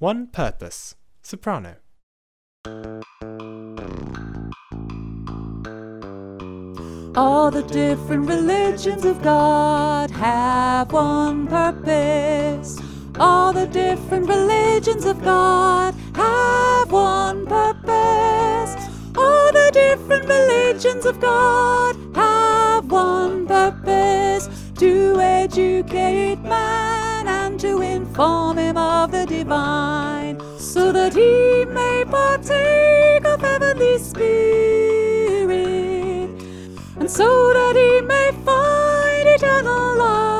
One purpose, soprano. All the different religions of God have one purpose. All the different religions of God have one purpose. All the different religions of God have one purpose: to educate man and to inform him of the divine, so that he may partake of heavenly spirit, and so that he may find eternal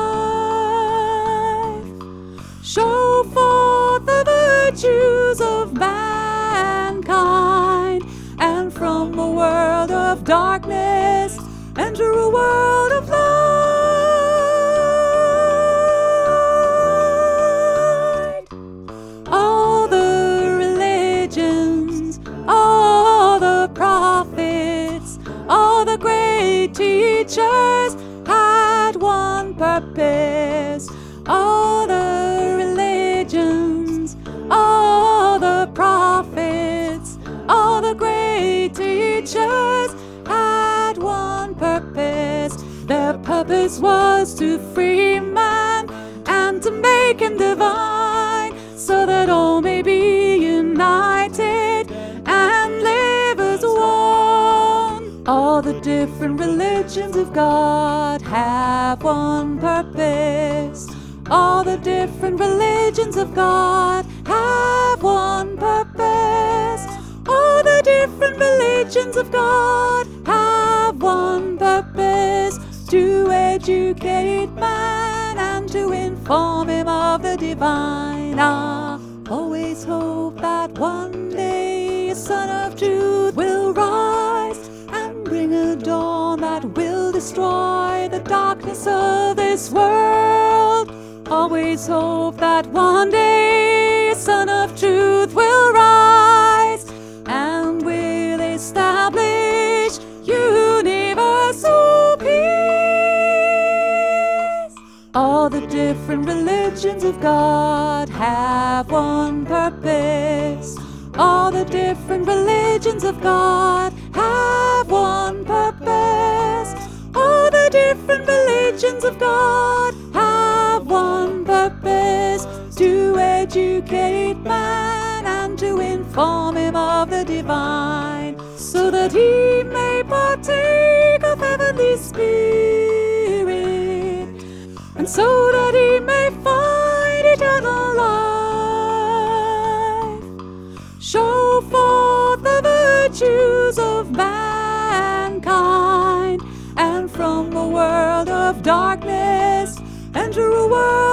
life. Show forth the virtues of mankind, and from a world of darkness enter a world of light. All the religions, all the prophets, all the great teachers had one purpose. All the religions, all the prophets, all the great teachers had one purpose. Their purpose was to free man and to make him divine, so that all may be united and live as one. All the different religions of God have one purpose. All the different religions of God have one purpose. All the different religions of God have one purpose: to educate man and to inform him of the divine. I always hope that one day a Son of Truth will rise and bring a dawn that will destroy the darkness of this world. Always hope that one day a Son of Truth will rise and will establish universal peace. All the different religions of God have one purpose. All the different religions of God have one purpose. All the different religions of God have one purpose: to educate man and to inform him of the divine, so that he may partake of heavenly spirit, and so that he may find eternal life. Show forth the virtues of mankind, and from a world of darkness enter a world